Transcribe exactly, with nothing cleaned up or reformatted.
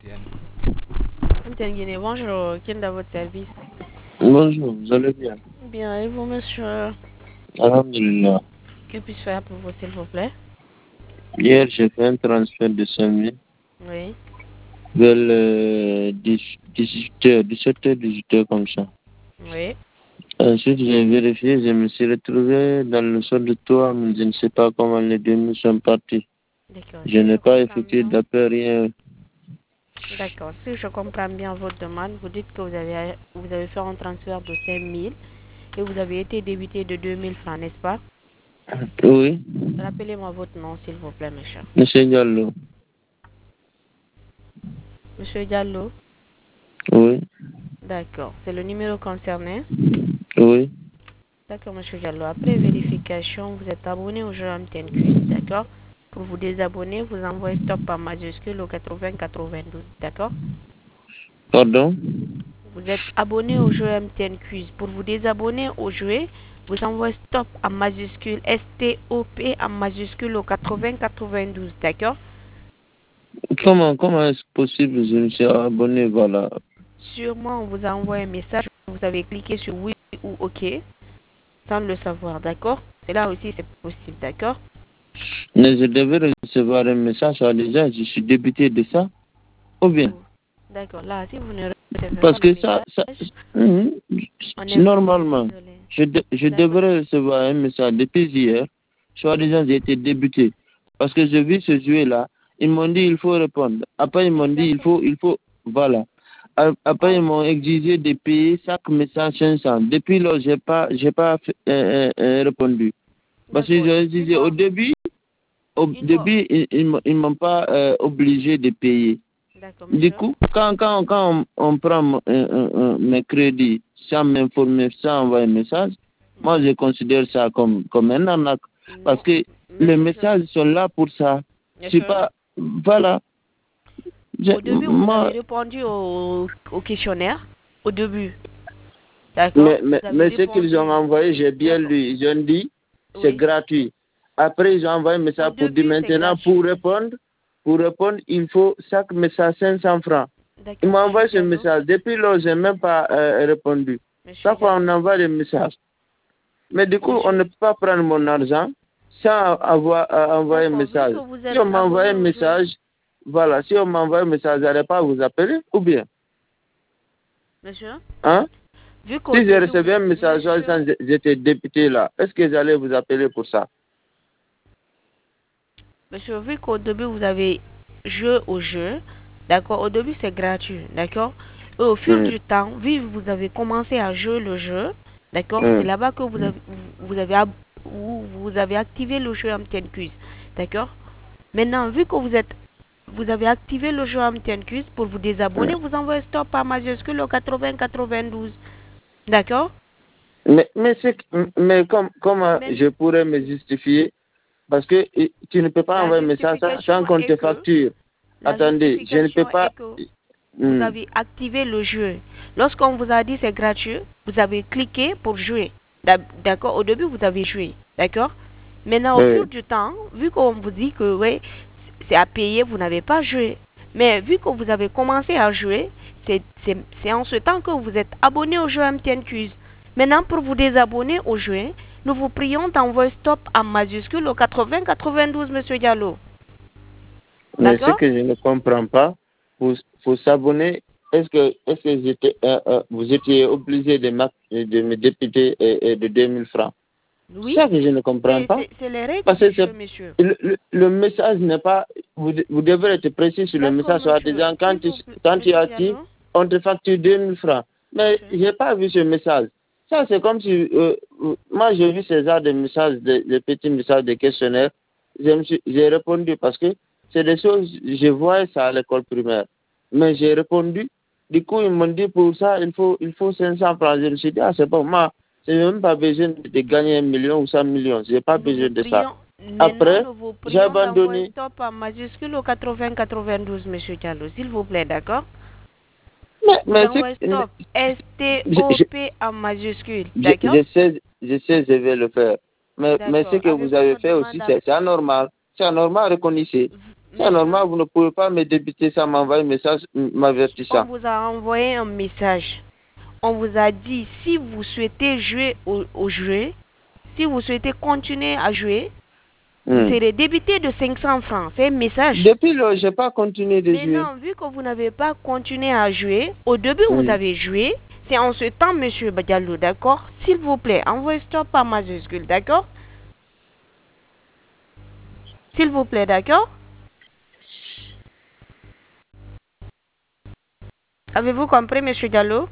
Mtengine, bonjour, qui est dans votre service? Bonjour, vous allez bien? Bien, et vous, monsieur? Alhamdulillah. Que puis-je faire pour vous, s'il vous plaît? Hier, j'ai fait un transfert de cinq mille Oui. vers le dix-huit heures, dix-sept heures, dix-huit heures comme ça. Oui. Ensuite, j'ai vérifié, je me suis retrouvé dans le sol de toit, mais je ne sais pas comment les deux mille sont partis. D'accord. Je Si n'ai je pas comprends effectué bien. d'appel, rien. D'accord. Si je comprends bien votre demande, vous dites que vous avez, vous avez fait un transfert de cinq mille et vous avez été débité de deux mille francs, n'est-ce pas? Oui, Rappelez-moi votre nom, s'il vous plaît, monsieur. monsieur Diallo. Monsieur Diallo? Oui, D'accord. C'est le numéro concerné? oui. D'accord, monsieur Diallo. Après vérification, vous êtes abonné au jeu M T N Quiz, d'accord? Pour vous désabonner, vous envoyez stop en majuscule au quatre-vingts quatre-vingt-douze, d'accord? Pardon? Vous êtes abonné au jeu M T N Quiz. Pour vous désabonner au jeu, vous envoyez stop en majuscule, S T O P en majuscule au quatre-vingts quatre-vingt-douze, d'accord? Comment, comment est-ce possible? Je me suis abonné, voilà. Sûrement, on vous a envoyé un message, vous avez cliqué sur oui ou OK, sans le savoir, d'accord? Cela aussi, c'est possible, d'accord? Mais je devais recevoir un message, soit déjà, je suis débuté de ça, ou bien? D'accord, là, si vous ne recevez pas Parce le que ça, ça message, hum, on est vraiment normalement, désolé. je, de- je D'accord. devrais recevoir un message depuis hier. Soi-disant, j'ai été débuté. Parce que j'ai vu ce jouet-là. Ils m'ont dit il faut répondre. Après, ils m'ont dit il faut, il faut, voilà. A- Après, ils m'ont exigé de payer chaque message cinq cents. Depuis là, j'ai pas, j'ai pas fait- euh, euh, euh, répondu. Parce D'accord. qu'ils ont Une exigé au fois, début, au une fois. début, ils, ils, m'ont ils m'ont pas euh, obligé de payer. D'accord, Du monsieur. coup, quand, quand, quand on, on prend mon- un- un- un- mes crédits sans m'informer, sans envoyer un message, moi Oui. je considère ça comme, comme un arnaque. Parce Non, que les monsieur, je... messages sont là pour ça. C'est Monsieur, pas. Voilà. Je- au début, vous avez moi, répondu au, au questionnaire. Au début. D'accord. mais, mais, Vous avez mais ce qu'ils ont répondu. envoyé, j'ai bien D'accord. lu. Ils ont dit c'est Oui. gratuit. Après, ils ont envoyé un Au message pour dire début, c'est maintenant, pour gratuit. répondre, pour répondre, il faut chaque message cinq cents francs. Il D'accord, m'a monsieur envoyé ce Diallo. message. Depuis lors, je n'ai même pas euh, répondu. Monsieur Chaque fois, on Diallo. envoie des messages. Mais du coup, on Monsieur. ne peut pas prendre mon argent sans avoir euh, envoyé un D'accord. Vu que message. vous Si êtes on m'envoie abonné un au jeu. message, voilà, si on m'envoie un message, je n'allais pas vous appeler, ou bien, Monsieur. hein? Vu qu'au Si j'ai début, reçu un message, monsieur. quand j'étais député là, est-ce que j'allais vous appeler pour ça? Monsieur, vu qu'au début vous avez joué au jeu, d'accord, au début c'est gratuit, d'accord. Et au fil Hum, du temps, vu que vous avez commencé à jouer le jeu, d'accord, c'est hum. là-bas que vous avez, vous avez, ab- vous, vous avez activé le jeu M T N Quiz, d'accord. Maintenant, vu que vous êtes, vous avez activé le jeu M T N Quiz, pour vous désabonner, vous envoyez stop par majuscule au quatre-vingts quatre-vingt-douze, d'accord. Mais, mais, c'est- mais comme, comment Mais je pourrais me justifier? Parce que eh, tu ne peux pas la envoyer un message sans sans justification qu'on est te que facture. La Attendez, je ne peux justification pas. est que vous Hum, avez activé le jeu. Lorsqu'on vous a dit c'est gratuit, vous avez cliqué pour jouer. D'ab- D'accord. Au début, vous avez joué. D'accord. Maintenant, au fil oui. du temps, vu qu'on vous dit que ouais, c'est à payer, vous n'avez pas joué. Mais vu que vous avez commencé à jouer, c'est c'est- c'est en ce temps que vous êtes abonné au jeu M T N Quiz. Maintenant, pour vous désabonner au jeu, nous vous prions d'envoyer stop en majuscule au quatre-vingts quatre-vingt-douze, monsieur Diallo. Mais ce D'accord. que je ne comprends pas, pour, pour s'abonner, est-ce que, est-ce que j'étais, euh, euh, vous étiez obligé de, ma- de me députer euh, euh, de deux mille francs? C'est Oui, ça que je ne comprends c'est pas. c'est- c'est les règles Parce du que jeu, c'est- monsieur. le, le, le message n'est pas. Vous, de- vous devez être précis sur le D'accord, message, soit monsieur. disant quand S'il tu, vous plaît, quand tu monsieur actives, Diallo. on te facture deux mille francs. Mais Monsieur. je n'ai pas vu ce message. Ça, c'est comme si. Euh, euh, moi, j'ai vu ces genres de messages, de, de petits messages de questionnaires. Je me suis- J'ai répondu parce que c'est des choses, je vois ça à l'école primaire. Mais j'ai répondu. Du coup, ils m'ont dit pour ça, il faut, il faut cinq cents francs. Je me suis dit, ah, c'est bon, moi, je n'ai même pas besoin de gagner un million ou cent millions. Je n'ai pas Nous vous besoin de ça. prions, maintenant, Après, nous vous j'ai prions d'envoyer abandonné. stop en majuscule au quatre-vingts quatre-vingt-douze, monsieur Diallo. S'il vous plaît, d'accord? Mais, Vous mais envoyez c'est- stop. je, je, S T O P en majuscule, je, d'accord? je sais, je sais, je vais le faire. Mais, mais ce D'accord. que Avec vous avez votre fait demande aussi, c'est c'est anormal. C'est anormal, reconnaissez. C'est normal, vous ne pouvez pas me débiter ça, m'envoyer un message m'avertissant. On vous a envoyé un message. On vous a dit, si vous souhaitez jouer au, au jeu, si vous souhaitez continuer à jouer, vous Hmm. serez débité de cinq cents francs. C'est un message. Depuis lors, je n'ai pas continué de Mais jouer. non, vu que vous n'avez pas continué à jouer, au début Hmm. vous avez joué, c'est en ce temps, monsieur Badialou, d'accord? S'il vous plaît, envoyez stop par majuscule, d'accord? S'il vous plaît, d'accord? Avez-vous compris, monsieur Diallo?